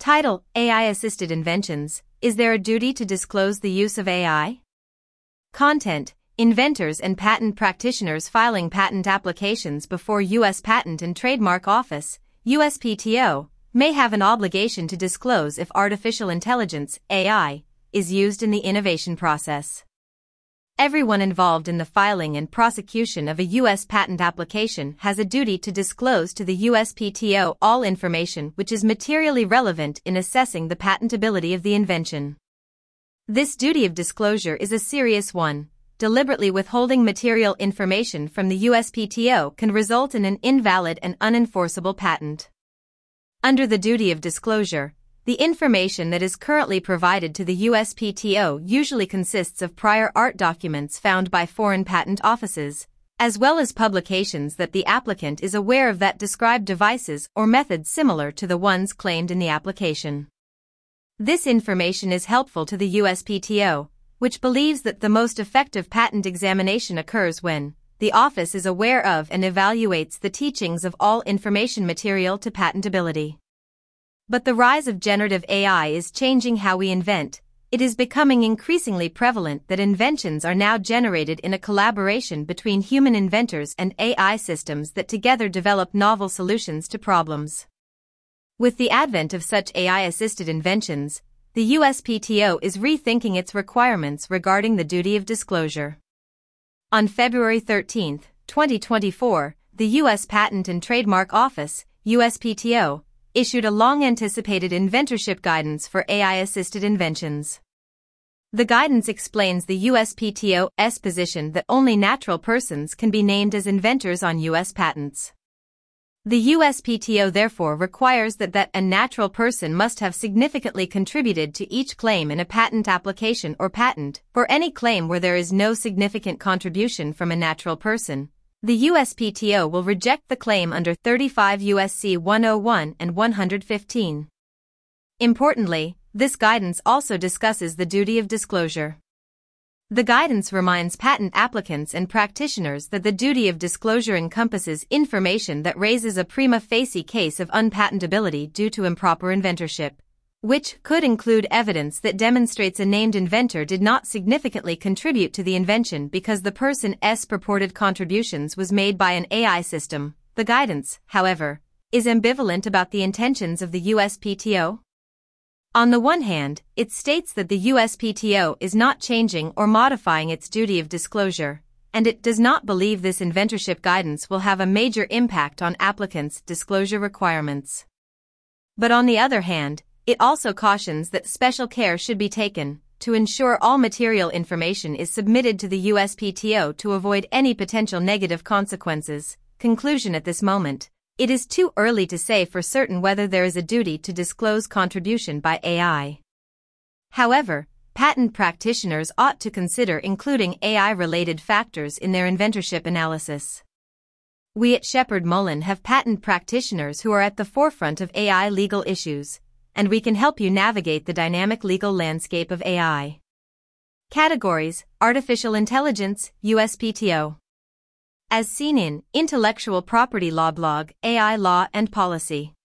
Title: AI-assisted inventions. Is there a duty to disclose the use of AI? Content: inventors and patent practitioners filing patent applications before U.S. Patent and Trademark Office, USPTO, may have an obligation to disclose if artificial intelligence, AI, is used in the innovation process. Everyone involved in the filing and prosecution of a U.S. patent application has a duty to disclose to the USPTO all information which is materially relevant in assessing the patentability of the invention. This duty of disclosure is a serious one. Deliberately withholding material information from the USPTO can result in an invalid and unenforceable patent. Under the duty of disclosure, the information that is currently provided to the USPTO usually consists of prior art documents found by foreign patent offices, as well as publications that the applicant is aware of that describe devices or methods similar to the ones claimed in the application. This information is helpful to the USPTO, which believes that the most effective patent examination occurs when the office is aware of and evaluates the teachings of all information material to patentability. But the rise of generative AI is changing how we invent. It is becoming increasingly prevalent that inventions are now generated in a collaboration between human inventors and AI systems that together develop novel solutions to problems. With the advent of such AI-assisted inventions, the USPTO is rethinking its requirements regarding the duty of disclosure. On February 13, 2024, the U.S. Patent and Trademark Office, USPTO, issued a long-anticipated inventorship guidance for AI-assisted inventions. The guidance explains the USPTO's position that only natural persons can be named as inventors on U.S. patents. The USPTO therefore requires that a natural person must have significantly contributed to each claim in a patent application or patent. For any claim where there is no significant contribution from a natural person, the USPTO will reject the claim under 35 U.S.C. 101 and 115. Importantly, this guidance also discusses the duty of disclosure. The guidance reminds patent applicants and practitioners that the duty of disclosure encompasses information that raises a prima facie case of unpatentability due to improper inventorship, which could include evidence that demonstrates a named inventor did not significantly contribute to the invention because the person's purported contributions was made by an AI system. The guidance, however, is ambivalent about the intentions of the USPTO. On the one hand, it states that the USPTO is not changing or modifying its duty of disclosure, and it does not believe this inventorship guidance will have a major impact on applicants' disclosure requirements. But on the other hand, it also cautions that special care should be taken to ensure all material information is submitted to the USPTO to avoid any potential negative consequences. Conclusion: at this moment, it is too early to say for certain whether there is a duty to disclose contribution by AI. However, patent practitioners ought to consider including AI-related factors in their inventorship analysis. We at Sheppard Mullin have patent practitioners who are at the forefront of AI legal issues, and we can help you navigate the dynamic legal landscape of AI. Categories: Artificial Intelligence, USPTO. As seen in Intellectual Property Law blog, AI Law and Policy.